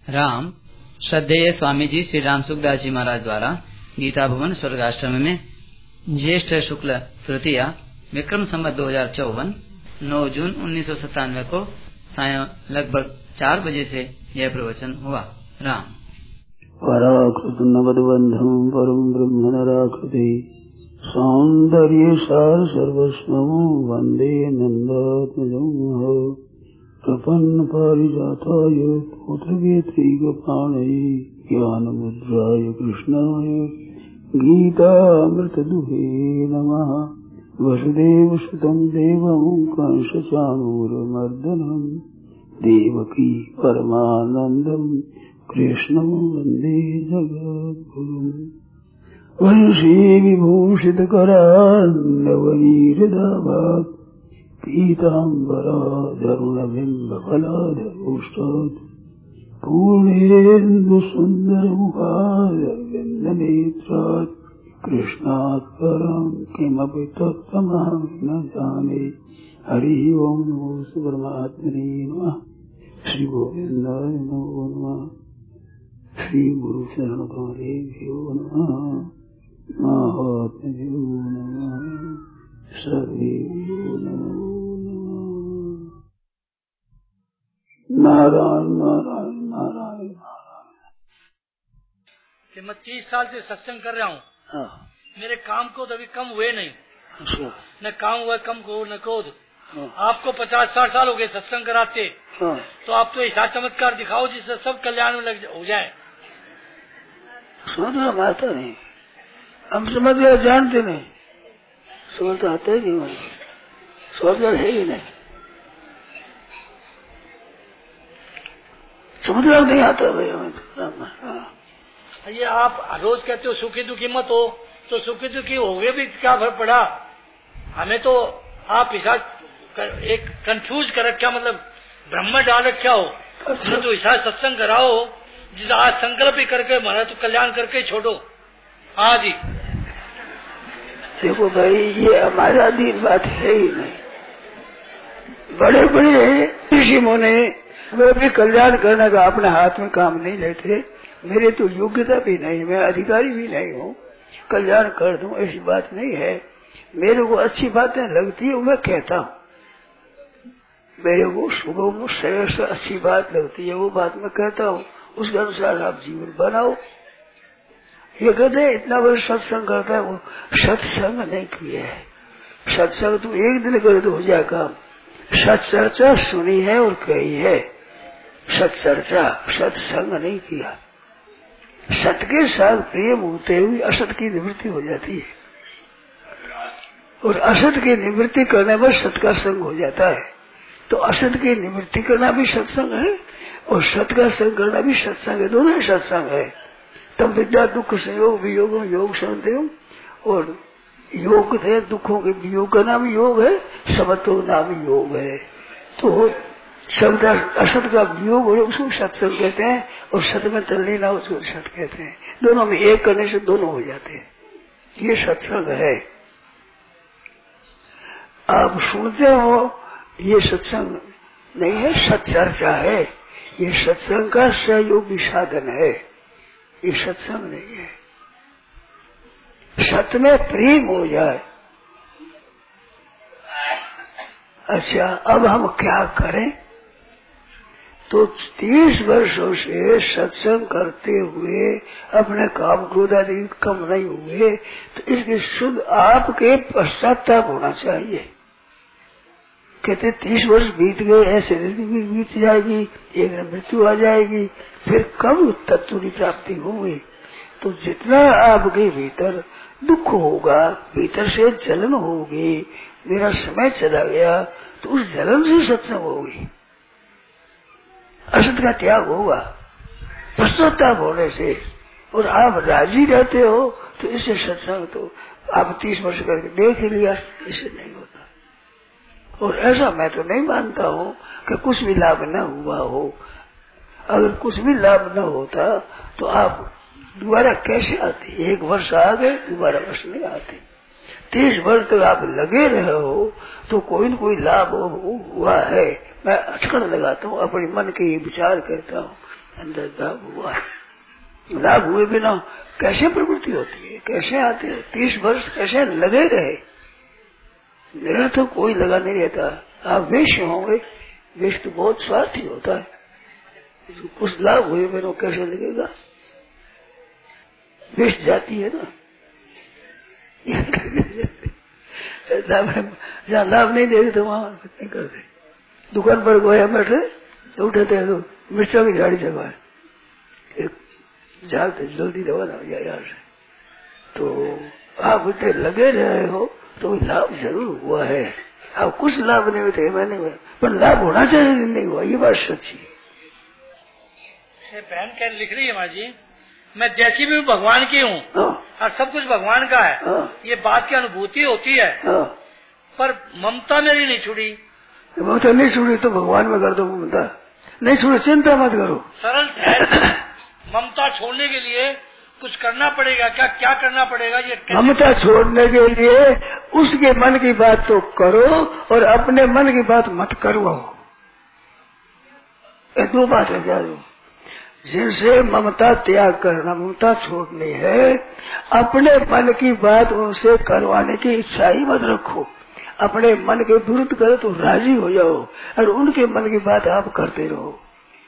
राम श्रद्धेय स्वामी जी श्री राम सुखदास जी महाराज द्वारा गीता भवन स्वर्गाश्रम में ज्येष्ठ शुक्ल तृतीया विक्रम संवत 2054 9 जून 1997 को सायं लगभग 4 बजे से यह प्रवचन हुआ। राम पराकृत नवद्बंधं परम ब्रह्म नराकृति सौंदर्य सार सर्वस्वं वंदे नंदात्मजं प्रपन्न पारिजाताय पुत्रवेत्रैकपाणये ज्ञानमुद्राय कृष्णाय गीतामृतदुहे नमः। वसुदेवसुतं देवं कंसचाणूरमर्दनं देवकी परमानन्दं कृष्णं वन्दे जगद्गुरुम्। वंशी विभूषितकरान्नवनीरदाभात् पीताम्बराधरुणबिम्बफलाधरोष्टात् पूर्णेन्दुसुन्दरमुखारविन्दनेत्रात् कृष्णात् परं किमपि तत्त्वमहं न जाने। हरि ओम नमो परमात्मने नमः। श्री गोविन्दाय नमो नमः। श्री गुरु शरण गौरेभ्यो नमः। महात्म्यो नमः। सर्वेभ्यो नमो नमः। नारायण नारायण नारायण कि मैं 30 साल से सत्संग कर रहा हूँ। मेरे काम को अभी कम हुए नहीं, न काम हुआ कम को न क्रोध। आपको 50-60 साल हो गए सत्संग कराते, तो आप तो ऐसा चमत्कार दिखाओ जिससे सब कल्याण में हो जाए। समझ में आता नहीं, हम समझ गए जानते नहीं, समझ तो आता ही नहीं, समझ है ही नहीं, समझ नहीं आता भाई हमें। ये आप रोज कहते हो सुखी दुखी मत हो, तो सुखी दुखी हो गए भी क्या फर्क पड़ा? हमें तो आप हिसाब एक कंफ्यूज कर रखा, मतलब ब्रह्म डाल रखा हो। हमें तो हिसाब सत्संग कराओ जिस आज संकल्प ही करके हमारा तो कल्याण करके छोड़ो। हाँ जी देखो भाई, ये हमारा अधीन बात है ही नहीं। बड़े बड़े ऋषि मुनि वे भी कल्याण करने का अपने हाथ में काम नहीं लेते। मेरे तो योग्यता भी नहीं, मैं अधिकारी भी नहीं हूँ कल्याण कर दूं, ऐसी बात नहीं है। मेरे को अच्छी बातें लगती है मैं कहता हूँ, मेरे को सुगम श्रेष्ठ अच्छी बात लगती है वो बात मैं कहता हूँ, उसके अनुसार आप जीवन बनाओ। ये कहते हैं इतना बड़ा सत्संग करता है, वो सत्संग नहीं किया है। सत्संग तो एक दिन करे तो हो जाए काम। सत्चर्चा सुनी है और कही है, सत्चर्चा सत्संग नहीं किया। सत के साथ प्रेम होते हुए असत की निवृत्ति हो जाती है, और असत की निवृत्ति करने पर सत का संग हो जाता है। तो असत की निवृत्ति करना भी सत्संग है और सत का संग करना भी सत्संग है, दोनों ही सत्संग है। तब विद्या दुख संयोग वियोग में योग संग, और योग थे दुखों के वियोग का नाम योग है, समत्व नाम योग है। तो शब्द असत का वियोग और उसको सत्संग कहते हैं, और सत में तल लेना उसको सत कहते हैं। दोनों में एक करने से दोनों हो जाते हैं, ये सत्संग है। आप सुनते हो, ये सत्संग नहीं है, सत्चर्चा है। ये सत्संग का सहयोगी साधन है, ये सत्संग नहीं है। सत्य में प्रेम हो जाए। अच्छा, अब हम क्या करें? तो 30 वर्षों से सत्संग करते हुए अपने काम क्रोध आदि कम नहीं हुए, तो इसके शुद्ध आपके पश्चाताप होना चाहिए। कहते 30 वर्ष बीत गए, ऐसे बीत जाएगी, एक दिन मृत्यु आ जाएगी, फिर कब तत्व की प्राप्ति होगी? तो जितना आपके भीतर दुख होगा, भीतर से जलन होगी, मेरा समय चला गया, तो उस जलन से सत्संग होगी, असत का त्याग होगा पश्चाताप होने से। और आप राजी रहते हो तो इससे सत्संग तो आप 30 वर्ष करके देख लिया, इससे नहीं होता। और ऐसा मैं तो नहीं मानता हूँ कि कुछ भी लाभ न हुआ हो। अगर कुछ भी लाभ न होता तो आप दोबारा कैसे आते? 1 वर्ष आ गए, दोबारा वर्ष नहीं आते। 30 वर्ष तक आप लगे रहे हो तो कोई न कोई लाभ हुआ है। मैं अटकड़ लगाता हूँ, अपने मन के विचार करता हूँ, अंदर लाभ हुआ है। लाभ हुए बिना कैसे प्रवृत्ति होती है, कैसे आते हैं? 30 वर्ष कैसे लगे रहे? मेरा तो कोई लगा नहीं रहता। आप वेश्य होंगे, वेश्य तो बहुत स्वार्थी होता है, कुछ लाभ हुए बिना कैसे लगेगा? वेश्य जाती है ना, जहाँ लाभ नहीं दे तो वहां नहीं करते। दुकान पर गोया बैठे तो उठाते हैं तो मिर्चा की झाड़ी जगह जाते जल्दी रवाना हो जाए यहाँ से। तो आप इतने लगे रहे हो तो लाभ जरूर हुआ है। आप कुछ लाभ नहीं होते मैंने, पर लाभ होना चाहिए नहीं हुआ, ये बात सच्ची है। बहन क्या लिख रही है माँ जी, मैं जैसी भी भगवान की हूँ और सब कुछ भगवान का है, ये बात की अनुभूति होती है, पर ममता मेरी नहीं छुड़ी। ममता नहीं छुड़ी तो भगवान में कर दो, ममता नहीं छुड़ी चिंता मत करो। सरल सहज ममता छोड़ने के लिए कुछ करना पड़ेगा क्या? क्या करना पड़ेगा? ये ममता छोड़ने के लिए उसके मन की बात तो करो और अपने मन की बात मत करवाओ। ये 2 बात है क्या? जिनसे ममता त्याग करना, ममता छोड़नी है, अपने मन की बात उनसे करवाने की इच्छा ही मत रखो। अपने मन के विरुद्ध करो तो राजी हो जाओ और उनके मन की बात आप करते रहो।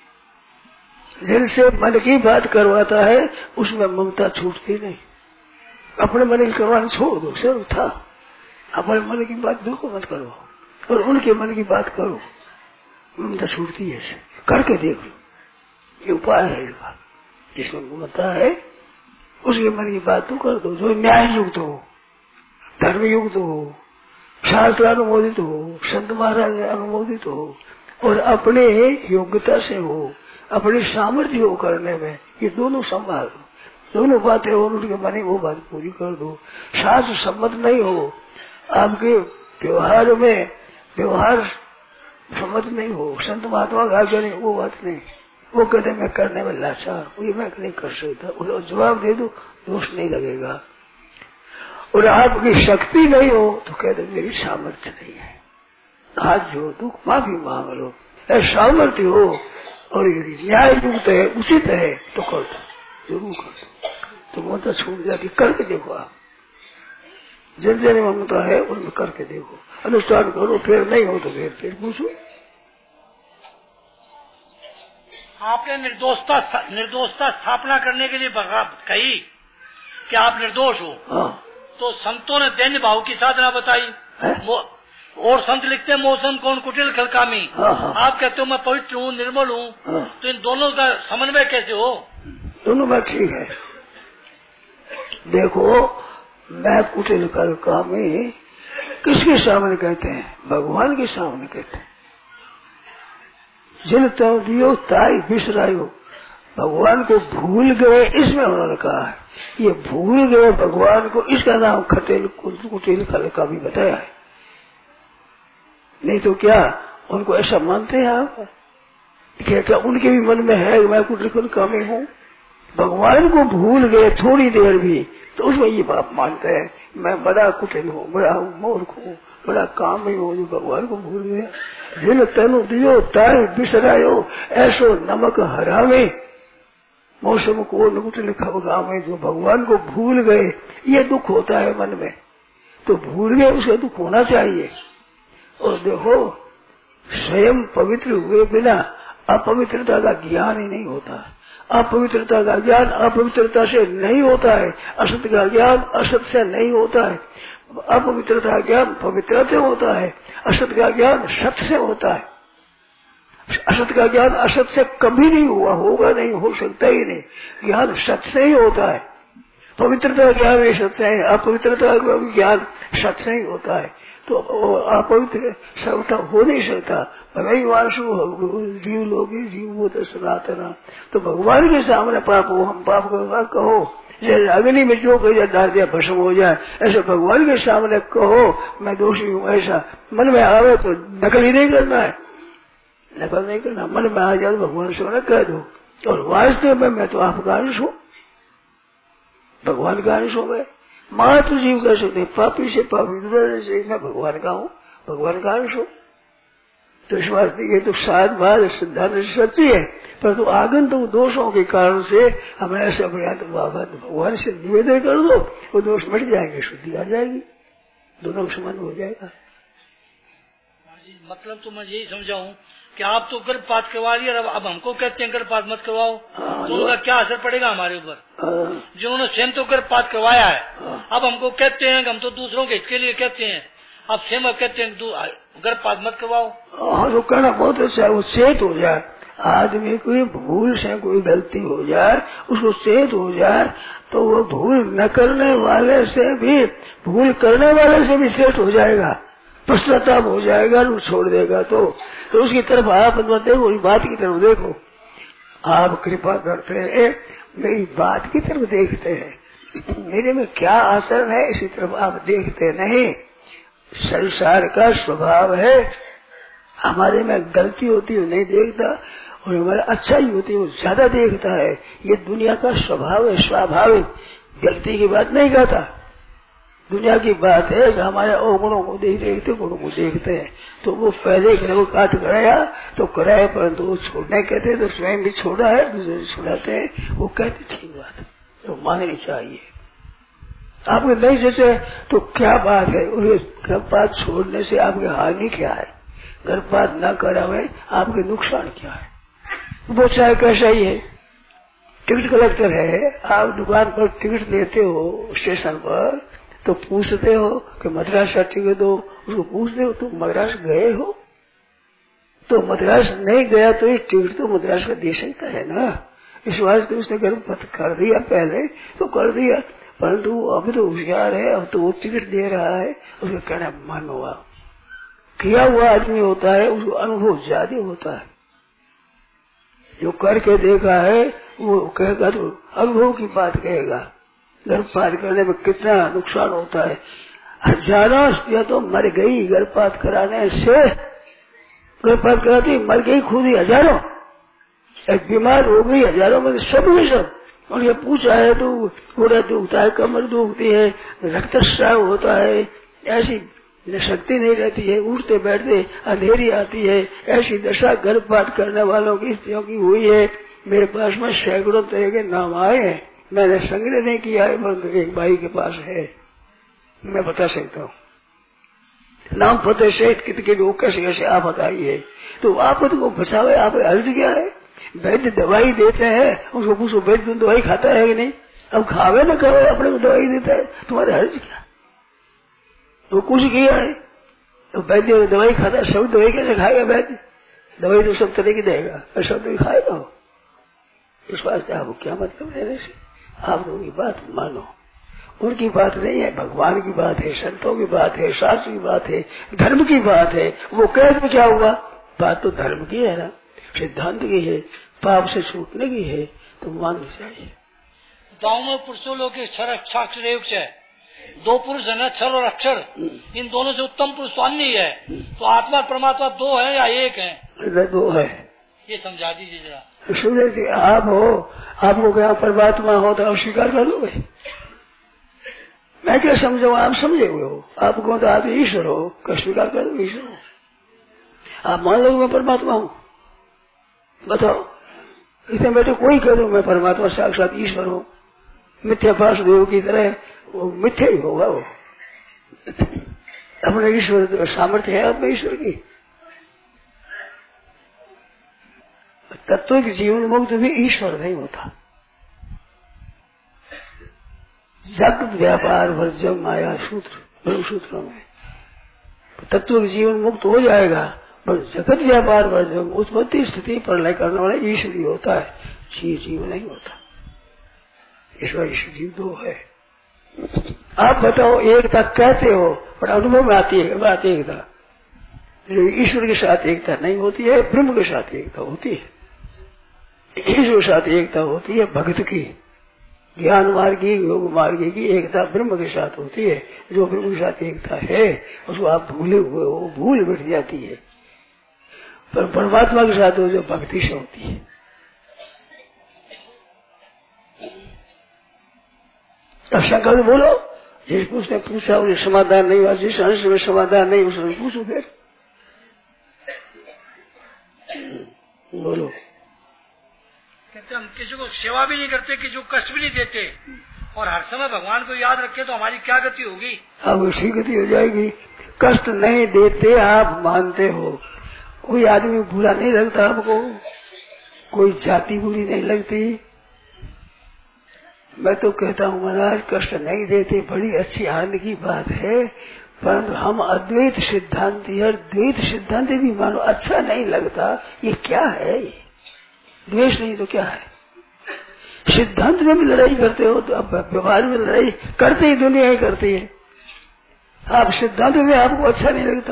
जिनसे मन की बात करवाता है उसमें ममता छूटती नहीं। अपने मन की करवाना छोड़ दो, सब था। अपने मन की बात बिल्कुल मत करो और उनके मन की बात करो, ममता छूटती है। करके देख लो, ये उपाय है। जिसमें ममता है उसके मन की बात तो कर दो, जो न्याय युक्त हो, धर्म युक्त हो, शास्त्र अनुमोदित हो, संत महाराज अनुमोदित हो और अपने योग्यता से हो, अपने सामर्थ्य हो करने में, ये दोनों संभाल दो। दोनों बातें हो उनके मन वो बात पूरी कर दो। शास्त्र सम्मत नहीं हो, आपके व्यवहार में व्यवहार सम्मत नहीं हो, संत महात्मा का आज्ञा नहीं, वो बात नहीं। वो कहते मैं करने में लाचार हूँ, ये मैं नहीं कर सकता, उसको जवाब दे दो, दोष नहीं लगेगा। और आपकी शक्ति नहीं हो तो कहते मेरी सामर्थ्य नहीं है, हाथ जो तो माफी मांग लो। सामर्थ्य हो और यदि न्याय युक्त है, उचित है तो कर दो, जरूर कर दो, तो ममता छूट जाती। करके देखो आप, जिन जिन ममता है उनमें करके देखो, अनुष्ठान करो, फिर नहीं हो तो फिर पूछो। आपने निर्दोषता स्थापना करने के लिए कही कि आप निर्दोष हो। तो संतों ने दैन्य भाव की साधना बताई और संत लिखते हैं मौसम कौन कुटिल खलकामी। आप कहते हो मैं पवित्र हूँ, निर्मल हूँ, तो इन दोनों का समन्वय कैसे हो? दोनों बात ठीक है। देखो मैं कुटिल खलकामी किसके सामने कहते हैं? भगवान के सामने कहते हैं। जिन तव दियो ताई बिसरायो, भगवान को भूल गए, इसमें उन्होंने कहा है। ये भूल गए भगवान को, इसका नाम खटेल कुटिल खलकामी बताया है। नहीं तो क्या उनको ऐसा मानते हैं आप? क्या उनके भी मन में है मैं कुटिल खलकामी हूँ? भगवान को भूल गए थोड़ी देर भी तो उसमें ये बात मानते हैं मैं बड़ा कुटिल हूँ, बड़ा मूर्ख हूँ, बड़ा काम ही हो, जो भगवान को भूल गए। जिन तनु दियो ताई बिसरायो, ऐसो नमक हरावे मौसम को कुटिल खलकामी। जो भगवान को भूल गए, ये दुख होता है मन में, तो भूल गए उसका दुख होना चाहिए। और देखो स्वयं पवित्र हुए बिना अपवित्रता का ज्ञान ही नहीं होता। अपवित्रता का ज्ञान अपवित्रता से नहीं होता है, असत का ज्ञान असत से नहीं होता है। अपवित्रता का ज्ञान पवित्रता से होता है, असत का ज्ञान सत से होता है। असत का ज्ञान असत से कभी नहीं हुआ, होगा नहीं, हो सकता ही नहीं। ज्ञान सत से ही होता है। पवित्रता का ज्ञान सत से है, अपवित्रता का ज्ञान सत से ही होता है। तो अपवित्र सर्वथा हो नहीं सकता। भले वासु जीव लोगी जीव वो तो सनातना। तो भगवान के सामने पाप हो, हम पाप कहो, अग्नि में जो कहीं डाल दिया भस्म हो जाए, ऐसे भगवान के सामने कहो मैं दोषी हूँ, ऐसा मन में आवे तो नकल ही नहीं करना है, नकल नहीं करना। मन में आ जाए तो भगवान से कह दो, और वास्तव में मैं तो आपका अंश हूँ, भगवान का अंश हूँ मैं। मातृ जीव कह सकते पापी से पापी से मैं भगवान का हूँ, भगवान का अंश हूँ। तो इस वास्ते ये तो शायद बात सिद्धांत सच्ची है, परंतु आगंतुक दोषों के कारण से हमें ऐसे भगवान से निवेदन कर दो, वो दोष मिट जाएंगे, शुद्धि आ जाएगी, दोनों का संबंध हो जाएगा। मतलब तो मैं यही समझाऊं कि आप तो गर्भपात करवा लिया, अब हमको कहते हैं गर्भपात मत करवाओ, तो उनका क्या असर पड़ेगा हमारे ऊपर? जिन्होंने स्वयं तो गर्भपात करवाया है, अब हमको कहते हैं कि हम तो दूसरों के इसके लिए कहते हैं, अब स्वयं अब कहते हैं गर्भपात मत करवाओ। हाँ, तो कहना बहुत अच्छा है, वो चेत हो जाए, आदमी कोई भूल से कोई गलती हो जाए, उसको चेत हो जाए, तो वो भूल न करने वाले से भी, भूल करने वाले से भी चेत हो जाएगा, पश्चाताप हो जाएगा, वो छोड़ देगा। तो उसकी तरफ आप मत देखो, उस बात की तरफ देखो। आप कृपा करते हैं, मेरी बात की तरफ देखते हैं, मेरे में क्या असर है इसी तरफ आप देखते नहीं। संसार का स्वभाव है, हमारे में गलती होती है नहीं देखता, और हमारा अच्छाई होती है वो ज्यादा देखता है। ये दुनिया का स्वभाव है, स्वाभाविक, गलती की बात नहीं कहता। दुनिया की बात है कि हमारे अवगुणों को देखते गुणों को देखते हैं, तो वो पहले को काट कराया तो कराया, परंतु वो छोड़ने कहते तो स्वयं भी छोड़ा है, दूसरे छुड़ाते हैं, वो कहते ठीक बात तो माननी चाहिए। आपके नहीं जैसे तो क्या बात है, गर्भपात छोड़ने से आपकी हानि क्या है, गर्भपात न करावे आपके नुकसान क्या है? वो चाहे कैसा ही है, टिकट कलेक्टर है, आप दुकान पर टिकट लेते हो स्टेशन पर, तो पूछते हो कि मद्रास का टिकट दो, उसको पूछते हो तो मद्रास गए हो, तो मद्रास नहीं गया तो ये टिकट तो मद्रास का दे सकता है ना। इस वास्ते उसने गर्भपात कर दिया, पहले तो कर दिया, परंतु अभी तो होशियार है, अब तो वो टिकट दे रहा है, उसका कहना मन हुआ। किया हुआ आदमी होता है, उसको अनुभव ज्यादा होता है, जो करके देखा है वो कहेगा तो अनुभव की बात कहेगा। गर्भपात करने में कितना नुकसान होता है, हजारों स्त्रियां तो मर गई गर्भपात कराने से, गर्भपात कराती मर गई खुद ही हजारों, एक बीमार हो गई हजारों में सब के सब। और ये पूछा है तो घोड़ा दुखता है, कमर दुखती है, रक्तस्राव होता है, ऐसी शक्ति नहीं रहती है, उठते बैठते अंधेरी आती है, ऐसी दशा गर्भपात करने वालों की स्त्रियों की हुई है। मेरे पास में सैकड़ों तरह के नाम आए हैं, मैंने संग्रह नहीं किया है, परंतु एक भाई के पास है, मैं बता सकता हूँ नाम फतेह सहित कितने लोग कैसे कैसे आप बताइए। तो आपत को बचावे, आप अर्ज क्या है, वैद्य दवाई देते हैं, उसको पूछो वैद्य तुम दवाई खाता है कि नहीं, अब खावे न खावे अपने को दवाई देता है, तुम्हारे अर्ज क्या, तो कुछ किया है तो वैद्य दवाई खाता है, सब दवाई कैसे खाएगा वैद्य, दवाई तो सब तरह की देगा और सब दवाई खाएगा हो। इस वास्ते आपको क्या मतलब लेने से, आप लोगों की बात मानो, उनकी बात नहीं है, भगवान की बात है, संतों की बात है, शास्त्र की बात है, धर्म की बात है। वो कह क्या हुआ, बात तो धर्म की है ना, सिद्धांत की है, पाप से छूटने की है, तो माननी चाहिए। गाँव में पुरुषों लोग साक्षर है, दो पुरुष है ना, क्षर और अक्षर, इन दोनों से उत्तम पुरुष तो अन्य है, तो आत्मा परमात्मा दो है या एक है? दो है, ये समझा दीजिए जरा। सूर्य जी आप हो, आपको क्या परमात्मा हो तो आप स्वीकार कर लोगे, मैं क्या समझाऊ, आप समझे हुए हो, आपको तो आप ईश्वर हो, क्या स्वीकार कर दो ईश्वर हो, आप मान लो मैं परमात्मा हूँ, बताओ इतने बैठे कोई कह दो मैं परमात्मा साक्षात ईश्वर हूँ, मिथ्या वासुदेव की तरह वो मिथ्या ही होगा, वो अपने ईश्वर सामर्थ्य है अपने ईश्वर की। तत्व जीवन मुक्त भी ईश्वर नहीं होता, जगत व्यापार वर्जम माया सूत्र सूत्रों में तत्व जीवन मुक्त हो जाएगा, पर जगत व्यापार वर्जम उत्पत्ति स्थिति प्रलय करने वाला ईश्वर ही होता है, जीव नहीं होता। ईश्वर ईश्वर जीव दो है। आप बताओ एकता कहते हो, पर अनुभव में आती है बात एकता, ईश्वर के साथ एकता नहीं होती है, ब्रह्म के साथ एकता होती है। ईश्वर के साथ एकता होती है भक्त की, ज्ञान मार्गी योग मार्गी की एकता ब्रह्म के साथ होती है। जो ब्रह्म के साथ एकता है उसको आप भूले हुए हो, भूल बैठ जाती है, पर परमात्मा के साथ जो भक्ति से होती है। अब शंका में बोलो, जिस उसने पूछा उन्हें समाधान नहीं हुआ, जिस अंश में समाधान नहीं उसने पूछो, फिर किसी को सेवा भी नहीं करते, किसी को कष्ट भी नहीं देते और हर समय भगवान को याद रखे तो हमारी क्या गति होगी? अब उसी गति हो जाएगी। कष्ट नहीं देते आप मानते हो, कोई आदमी बुरा नहीं लगता आपको, कोई जाति बुरी नहीं लगती। मैं तो कहता हूँ महाराज कष्ट नहीं देते बड़ी अच्छी आनंद की बात है, परंतु हम अद्वैत सिद्धांती और द्वैत सिद्धांती भी मानो अच्छा नहीं लगता। ये क्या है? ये द्वेष नहीं तो क्या है? सिद्धांत में भी लड़ाई करते हो तो अब व्यवहार में लड़ाई करते ही दुनिया ही करती है। आप सिद्धांत में आपको अच्छा नहीं लगता,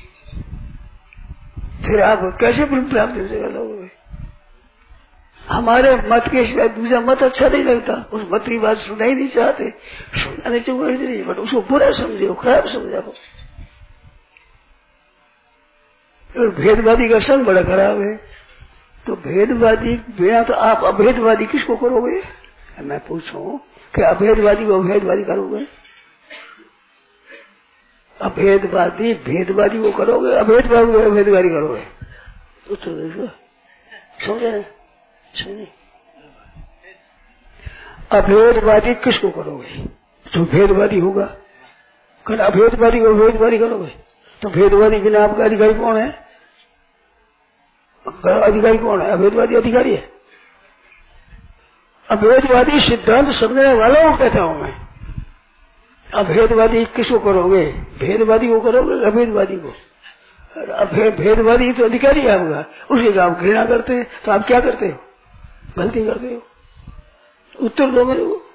फिर आप कैसे प्राप्त लोगे? हमारे मत के सिवाय दूसरा मत अच्छा नहीं लगता, उस मत की बात सुनना ही नहीं चाहते, सुनना नहीं चाहिए, बट उसको बुरा समझो, खराब समझो। और भेदवादी का संग बड़ा खराब है। तो भेदवादी बिना तो आप अभेदवादी किसको करोगे? मैं पूछूं कि अभेदवादी को अभेदवादी करोगे? अभेदवादी भेदवादी को करोगे, अभेदवादी को अभेदवादी करोगे? समझे? अभेदवादी किसको करोगे? जो भेदवादी होगा। कल अभेदवादी को भेदवादी करोगे तो भेदवादी बिना आपका अधिकारी कौन है? अधिकारी कौन है? अभेदवादी अधिकारी है। अभेदवादी सिद्धांत समझने वालों को कहता हूं मैं। अभेदवादी किसको करोगे? भेदवादी को करोगे, अभेदवादी को? भेदवादी तो अधिकारी है आपका, उसके आप घृणा करते हैं तो आप क्या करते हो? गलती करते हो। उत्तर दो मेरे को।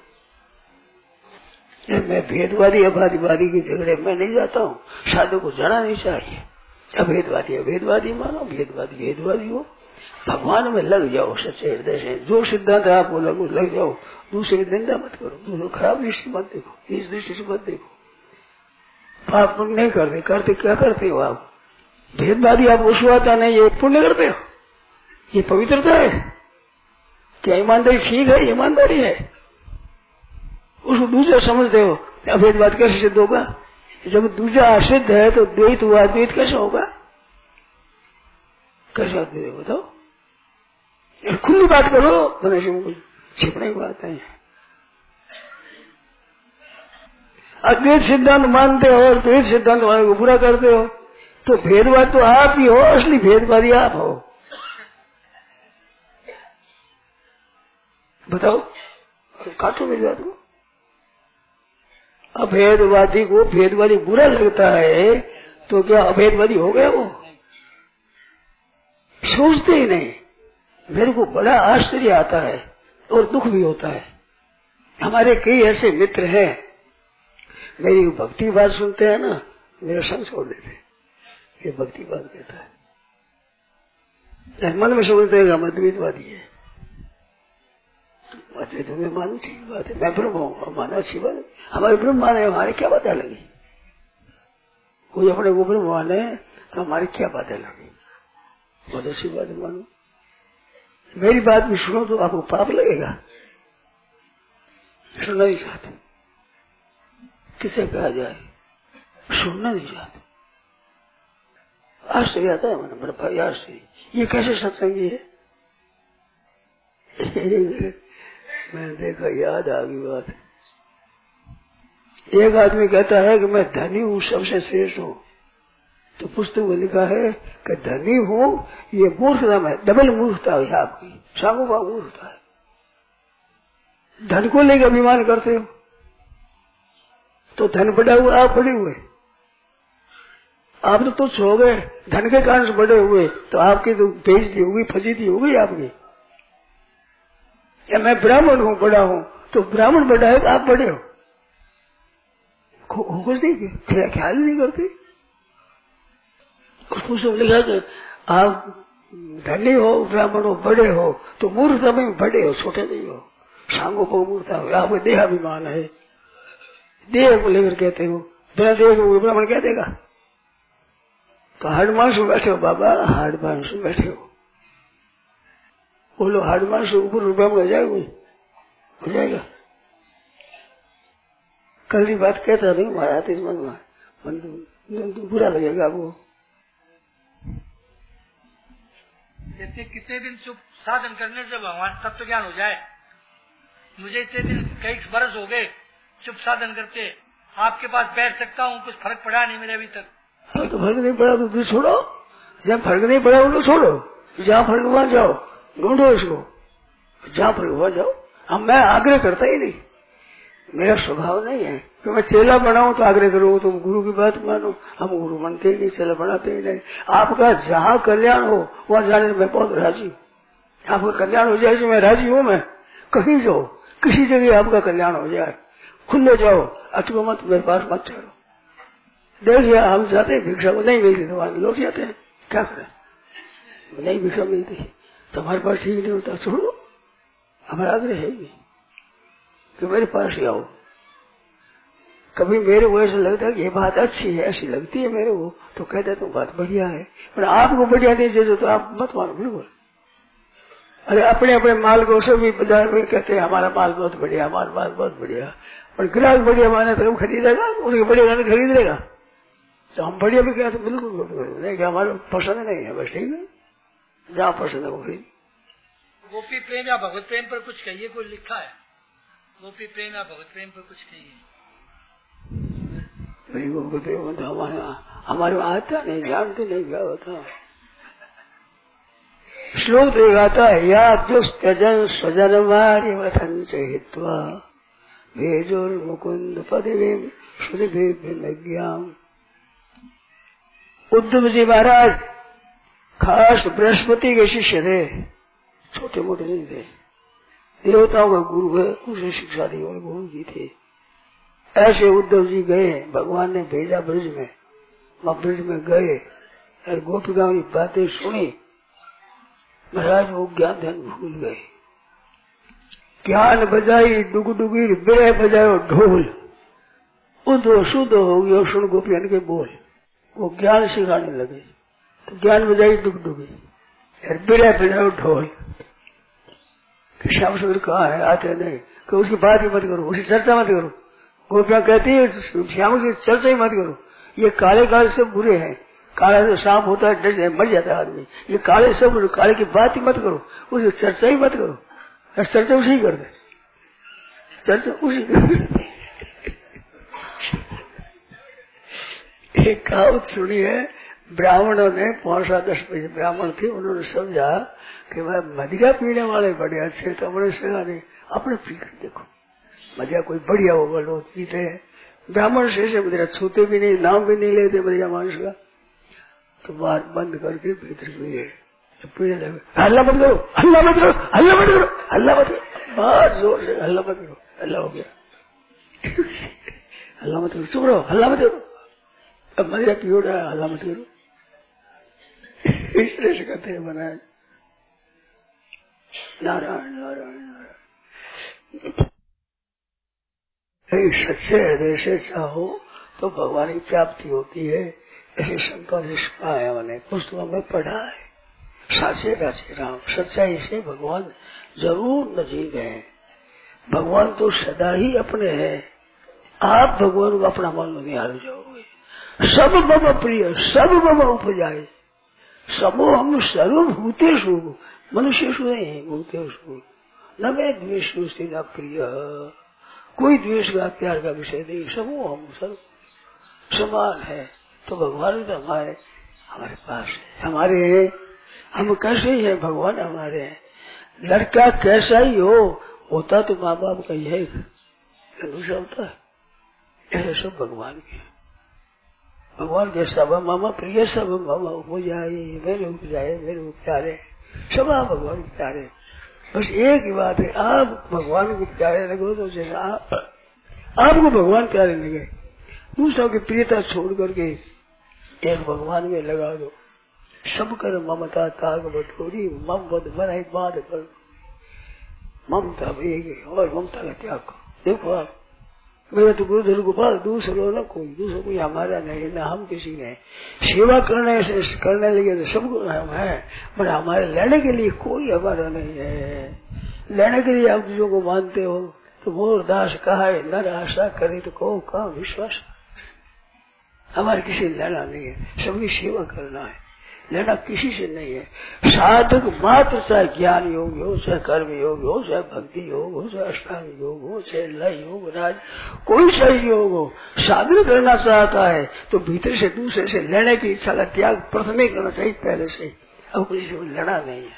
मैं भेदवादी अभेदवादी के झगड़े में नहीं जाता हूँ, साधु को जाना नहीं चाहिए। अभेदवादी अभेदवादी मानो, भेदवादी भेदवादी हो। भगवान में लग जाओ सच्चे हृदय से, जो सिद्धांत आपको लग जाओ। दूसरे की निंदा मत करो, दूसरे खराब दृष्टि मत देखो, इस दृष्टि से मत देखो। पाप नहीं करते, करते क्या करते हो आप? भेदवादी आप उसवाता नहीं, ये पुण्य करते हो, ये पवित्रता है क्या? ईमानदारी ठीक है, ईमानदारी है। उसको दूसरा समझते हो, अभेदवाद कैसे सिद्ध होगा? जब दूसरा असिद्ध है तो द्वैत हुआ, द्वैत कैसे होगा? कैसे अद्वैत बताओ? खुली बात करो, मनुष्य छिपने की बात है। अद्वैत सिद्धांत मानते हो और द्वैत सिद्धांत वाले को बुरा करते हो, तो भेदवाद तो आप ही हो, असली भेदवादी आप हो। बताओ, काटो मेरी बात को। अभेदवादी को भेदवादी बुरा लगता है तो क्या अभेदवादी हो गया वो? सोचते ही नहीं। मेरे को बड़ा आश्चर्य आता है और दुख भी होता है। हमारे कई ऐसे मित्र हैं, मेरी भक्ति बात सुनते हैं ना, मेरा संग छोड़ देते। ये भक्ति बात कहता है, मन में समझते हैं हम अद्वैतवादी है। अद्वैत में मानो ठीक बात है, मैं ब्रह्म हूँ, मानो अच्छी बात है। हमारे ब्रह्म माने, हमारे क्या बातें लगी? कोई अपने को ब्रह्म माने तो हमारी क्या बातें लगी? बहुत अच्छी बात है, मानो। मेरी बात भी सुनो तो आपको पाप लगेगा, सुनना नहीं चाहते। किसे कहा जाए, सुनना नहीं चाहते। आश्चर्य आता है मैंने, बड़ा भाई आश्चर्य, ये कैसे सत्संगी है? मैंने देखा, याद आ गई बात। एक आदमी कहता है कि मैं धनी हूँ, सबसे श्रेष्ठ हूँ, तो पुस्तक में लिखा है कि धनी हूँ, ये मूर्खता में डबल मूर्खता है आपकी, सागोपा मूर्खता है। धन को लेकर अभिमान करते हो तो धन बढ़ा हुआ, आप बढ़े हुए। आप तो तुच्छ हो गए, धन के कारण से बढ़े हुए, तो आपकी तो बेइज्जती होगी, फजीती होगी आपकी। या मैं ब्राह्मण हूँ, बड़ा हूँ, तो ब्राह्मण बड़ा है, आप बड़े हो, कुछ नहीं, ख्याल नहीं करते। उसको सब लिखा कि आप धनी हो, ब्राह्मण हो, बड़े हो, तो मूर्खता में बड़े हो, छोटे नहीं हो। सांगो को मूर्खता हो, आपको देहाभिमान है, देह को लेकर कहते हो। बिना देह को ब्राह्मण कह देगा? तो हार्ड मांस में बैठे हो बाबा, हार्ड मांस में बैठे हो। बोलो हार्ड मांस से ऊपर ब्राह्मण हो जाएगा? हो जाएगा? कल की बात कहता नहीं, हमारा आते मन बुरा लगेगा वो। इतने कितने दिन चुप साधन करने से भगवान तत्व ज्ञान हो जाए। मुझे इतने दिन कई बरस हो गए चुप साधन करते, आपके पास बैठ सकता हूँ, कुछ फर्क पड़ा नहीं मेरे अभी तक। हाँ तो फर्क नहीं पड़ा तो छोड़ो, जब फर्क नहीं पड़ा उनको छोड़ो, जहाँ फर्क वहां जाओ, ढूंढो इसको, जहाँ फर्क वहां जाओ। हम मैं आग्रह करता ही नहीं, मेरा स्वभाव नहीं है कि मैं चेला बनाऊं तो आग्रह करूँ, तुम गुरु की बात मानो। हम गुरु बनते ही नहीं, चेला बनाते ही नहीं। आपका जहाँ कल्याण हो वहाँ जाने में मैं बहुत राजी हूँ। आपका कल्याण हो जाए मैं राजी हूँ। मैं कहीं जाओ, किसी जगह आपका कल्याण हो जाए, खुले जाओ, अटको मत, मेरे पास मत ठहरो। देखिए हम जाते हैं भिक्षा को, नहीं मिलती तो वहां लौट जाते हैं, क्या करें, नहीं भिक्षा मिलती तो हमारे पास ठीक नहीं होता, छोड़ो। हमारा आग्रह है ही कि मेरे पास ही आओ। कभी मेरे को ऐसा लगता है कि ये बात अच्छी है, ऐसी लगती है मेरे को, तो कहते तुम बात बढ़िया है, पर आपको बढ़िया नहीं जैसे तो आप मत मानो बिल्कुल। अरे अपने अपने माल को सभी बाजार में कहते हैं हमारा माल बहुत बढ़िया, हमारा माल बहुत बढ़िया, पर ग्राहक बढ़िया माने तो खरीदेगा, उसके बढ़िया गाने खरीद लेगा। तो हम बढ़िया भी कहते बिल्कुल नहीं कि हमारे पसंद नहीं है, बस ठीक है, जहाँ पसंद है वो खरीद। गोपी प्रेम या भगवत प्रेम पर कुछ कहिए, कोई लिखा है गोपी प्रेम या भगवत प्रेम पर कुछ कहिए। गोपी प्रेम तो हमारे आता नहीं, जानते नहीं क्या होता। श्लोक तो गाता है, या दुष्टजन स्वजन मार्य वथन चहित्वा भेजोर मुकुंद पदवी श्रुतिभिर्भिन्नज्ञाम। उद्धव जी महाराज खास बृहस्पति के शिष्य थे, छोटे मोटे नहीं थे, देवताओं का गुरु है, उसे शिक्षा दी और गुरु जी थे। ऐसे उद्धव जी गए, भगवान ने भेजा ब्रज में, वहां ब्रज में गए और गोपिकाओं की बातें सुनी। महाराज वो ज्ञान ध्यान भूल गए। ज्ञान बजाई डुगडुगी बिरह बजायो ढोल, उद्धव शुद्ध हो गया और सुन गोपियन के बोल। वो ज्ञान सिखाने लगे तो ज्ञान बजाई डुगडुगी और बिरह बजायो ढोल। श्याम सुंदर कहाँ है, आते नहीं, कि उसकी बात ही मत करो, उसकी चर्चा मत करो। गोपियां कहती है श्याम की चर्चा ही मत करो, ये काले काले सब बुरे हैं, काला जो सांप होता है डर से मर जाता है आदमी, ये काले सब, काले की बात ही मत करो, उसकी चर्चा ही मत करो। चर्चा उसी कर दे, चर्चा उसी कर। एक कहावत सुनी है, ब्राह्मणों ने 5-10 ब्राह्मण थे, उन्होंने समझा कि वह मदिरा पीने वाले बड़े अच्छे, तो अपने सगा नहीं, अपने पी कर देखो मदिरा कोई बढ़िया होगा, लोग पीते हैं। ब्राह्मण से मदिरा छूते भी नहीं, नाम भी नहीं लेते मदिरा मानुष का, तो बाहर बंद करके भीतर पिए, पीने लगे। हल्ला मत करो, हल्ला मत करो, हल्ला मत करो, हल्ला मत करो, बहुत जोर से हल्ला मत करो, हल्ला हो गया। हल्ला मत करो, चुप रहो, हल्ला मत करो, अब मदिरा पियो रहा, हल्ला मत करो। इस तरह से कहते हैं बनाए। नारायण नारायण नारायण। सच्चे हृदय से चाहो तो भगवान की प्राप्ति होती है, ऐसे संतों से सुना है, मैंने पुस्तकों में पढ़ा है। साचे राचे राम, सच्चाई से भगवान जरूर नजीक है। भगवान तो सदा ही अपने हैं, आप भगवान को अपना मन में हार जाओगे। सब मम प्रिय, सब मम उपजाए, सबो हम सर्वभूतेषु, मनुष्येषु नहीं, भूतेषु न वे द्वेषु स्थित प्रिय, कोई द्वेष का प्यार का विषय नहीं, सबो हम सब समान है। तो भगवान तो हमारे पास है, हमारे हैं, हम कैसे ही है, भगवान हमारे हैं। लड़का कैसा ही होता तो माँ बाप का ही है, दूसरा होता है, ऐसे सब भगवान के। भगवान के सब मामा प्रिय, सब मामा उपजाए, मेरे उपजाए, मेरे प्यारे, सब आप भगवान के प्यारे। बस एक ही बात है, आप भगवान को प्यारे लगो तो जैसा आपको भगवान प्यारे लगे, दूसरों की प्रियता छोड़ करके एक भगवान में लगा दो। सब कर ममता ताग बटोरी, मम बद बनाई बात कर, ममता एक और ममता का त्याग करो। देखो आप, मेरा तो गुरुधर गोपाल, दूसरों न कोई हमारा नहीं, न हम किसी ने। सेवा करने लगे तो सबको हम है, पर हमारे लेने के लिए कोई हमारा नहीं है। लेने के लिए आप चीजों को मानते हो तो मोर दास कहा है, नर आशा करे तो कहो कहा विश्वास। हमारे किसी लेना नहीं है, सबकी सेवा करना है। लेना किसी से नहीं है। साधक मात्र चाहे ज्ञान योग हो, चाहे कर्म योग हो, चाहे भक्ति योग हो, चाहे अष्टांग योग हो, चाहे लय योग, राज कोई सही योग हो, साधन करना चाहता है तो भीतर से दूसरे से लेने की इच्छा का त्याग प्रथम ही करना चाहिए पहले से। अब किसी से लड़ा नहीं है,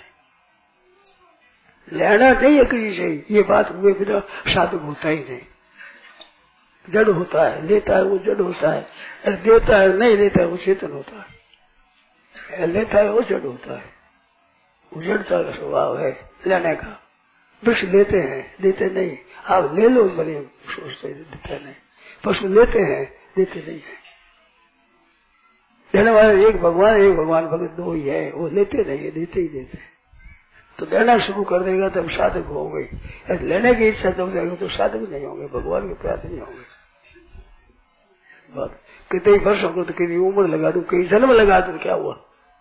लेना नहीं है किसी से। ये बात हुए बिना साधक होता ही नहीं। जड़ होता है, लेता है वो जड़ होता है, देता है नहीं लेता है वो चेतन होता है। लेता है वो जड़ होता है, उजड़ता का स्वभाव है लेने का। वृक्ष लेते हैं देते नहीं, आप ले लो बने सोचते देते नहीं। पशु लेते हैं देते नहीं है। लेने वाले एक भगवान भगत दो ही है, वो लेते नहीं है देते ही देते। तो लेना शुरू कर देगा तब साधक होंगे। लेने की इच्छा तब जाएगा तो साधक नहीं होंगे, भगवान के प्राप्त नहीं होंगे। कितने वर्षों को तो कितनी उम्र लगा दू, कई जन्म लगा दू, क्या हुआ?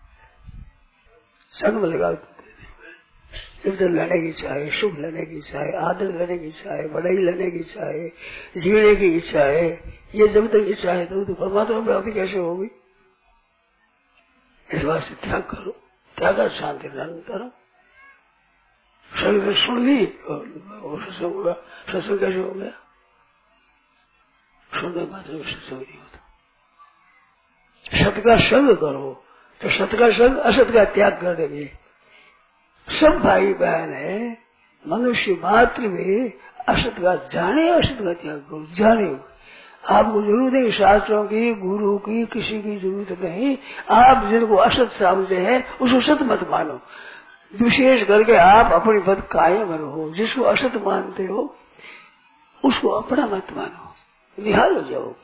जन्म लगा दू। इधर लेने की इच्छा है, सुख लेने की इच्छा है, आदर लेने की इच्छा है, बड़ाई लेने की इच्छा है, जीने की इच्छा है। ये जब तक इच्छा है तो परमात्मा प्राप्ति कैसे होगी? इस बात से त्याग करो, त्याग शांति निरंतर। शरीर सुन ली और सत्संग होगा। सत्संग कैसे हो गया? सुनने मात्र में सत्संग नहीं होता। सत का संग करो तो सत का संग असत का त्याग कर देंगे। सब भाई बहन है, मनुष्य मात्र में असत का जाने, असत का त्याग करो। जाने आपको जरूरत नहीं शास्त्रों की, गुरु की, किसी की जरूरत नहीं। आप जिनको असत समझते हैं उसको सत मत मानो। विशेष करके आप अपनी बात कायम रहो। जिसको असत मानते हो उसको अपना मत मानो, निहाल हो जाओ।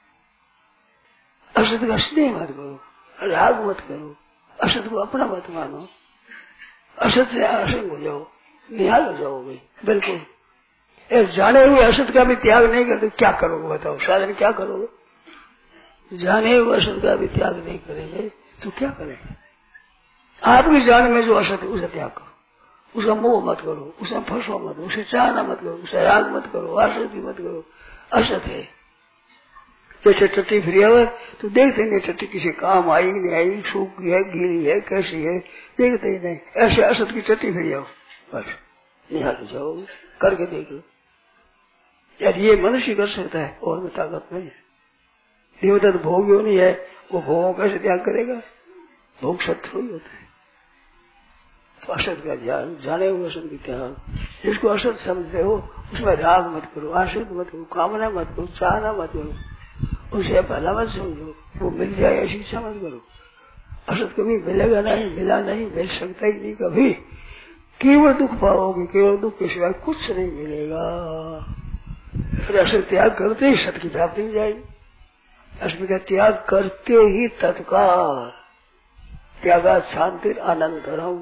असत का स्नेह मत करो, राग मत करो, असत को अपना मत मानो। असत से असंग हो जाओ, निहाल हो जाओगे बिल्कुल। जाने हुए असत का भी त्याग नहीं करते क्या करोगे बताओ? साधन क्या करोगे? जाने हुए असत का भी त्याग नहीं करेंगे तो क्या करेंगे? आपकी जान में जो असत है उसे त्याग करो, उसका मोह मत करो, उसमें फंसो मत, उसे चाहना मत करो, उसे राग मत करो, आसक्ति मत करो। असत है। जैसे टट्टी फ्री है तो देखते नहीं टट्टी किसी काम आई नहीं आई, सूखी है, गीली है, कैसी है, देखते ही नहीं। ऐसे असत की टट्टी फ्री आओ, बस निहाल जाओ, करके देख लो। यार ये मनुष्य कर सकता है और में ताकत नहीं है। देवता तो भोग ही नहीं है, वो भोगों कैसे त्याग करेगा? भोग शत्रु ही होता है। तो असत का ध्यान, जाने हुए असत की त्याग। जिसको असत समझते हो उसमें राग मत करो, आश्रित मत करो, कामना मत करो, चाहना मत करो, उसे भला मत समझो। वो मिल जाए ऐसी इच्छा मत करो। असत कभी मिलेगा नहीं, मिला नहीं, मिल सकता ही नहीं कभी। केवल दुख पाओगे, केवल दुख के सिवाय कुछ नहीं मिलेगा। फिर असत त्याग करते ही सत की प्राप्ति हो जाएगी। असत का त्याग करते ही तत्काल त्यागा शांति अनंतरम।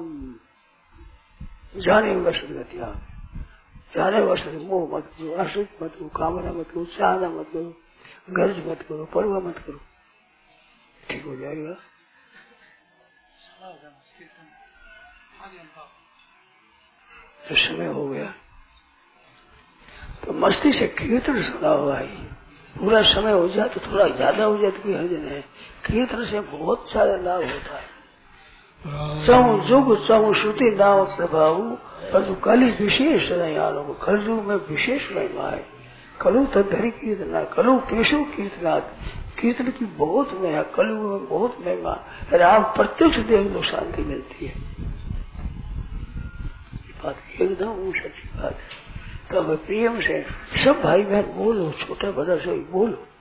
जाने हुए असत का त्याग, जाने हुए असत मोह मत करो, आश्रित मत करो, कामना मत करो, चाहना मत करो, गर्ज मत करो, परवाह मत करो, ठीक हो जाएगा। तो समय हो गया तो मस्ती से कीर्तन सुना हुआ है। पूरा समय हो जाए तो थोड़ा ज्यादा हो जाए तो कोई हर्ज नहीं है। कीर्तन से बहुत सारा लाभ होता है। चहु जुग चहु श्रुति नाम प्रभाव, परंतु कली विशेष नहीं आलो। कलयुग में विशेष महिमा है। कलु तद्धरि कीर्तना, कलु केशव कीर्तनाथ। कीर्तन की बहुत महिमा, कलयुग में बहुत महिमा। राम प्रत्यक्ष देख लो शांति मिलती है। बात एकदम सच्ची बात है। तो प्रियम से सब भाई बहन बोलो, छोटा बड़ा सभी बोलो।